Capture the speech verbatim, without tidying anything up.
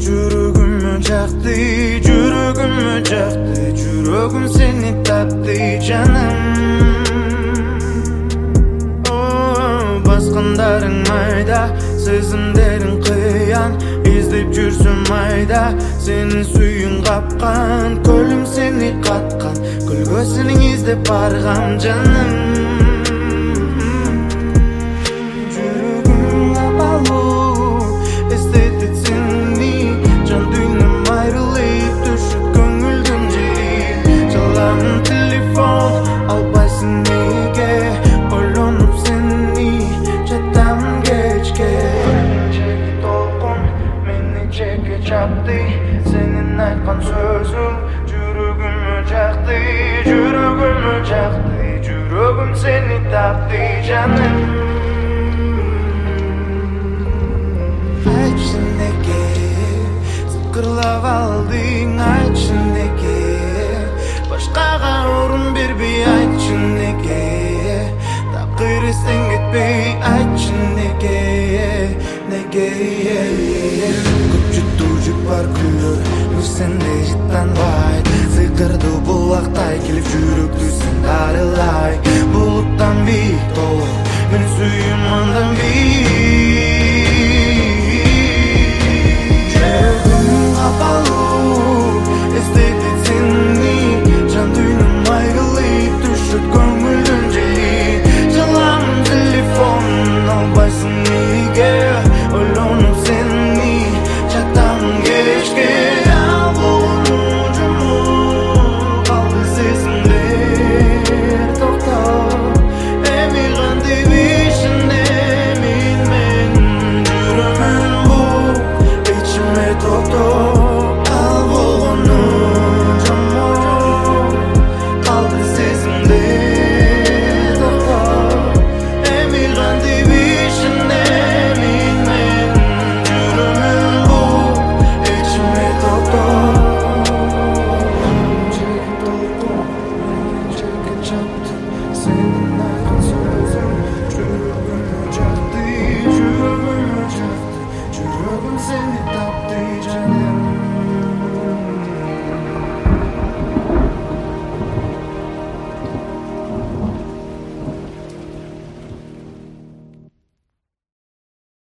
Жүрөгүмө жакты, жүрөгүмө жакты, жүрөгүм сени тапты жаным. Баскандарың майда, сезимдериң кыян, издеп жүрсөм майда, сенин сүйүң капкан, көлүм сени каткан, көлгөсүнүң издеп баргам жаным. Senin aytkan sözüm жүрөгүмө жакты, жүрөгүмө жакты, жүрөгүм сени тапты жаным. Айтчы неге сыкырлап алдың, айтчы неге башкага орун бербей, айтчы неге такыр эстен кетпей, айтчы неге, неге бар күлөр, сенде жыттанбай, сыйкырды булактай келип жүрөктү сен дарылай. Булуттан бийик толур, менин сүйүм андан бийик. Жүрөгүм капалуу, эстейт сени, жан дүйнөм айрылып, түшөт көңүлдүн жели. Жалам телефон, албайсың неге, ойлонуп сени жатам кечке. Senin aytkan sözüm, жүрөгүмө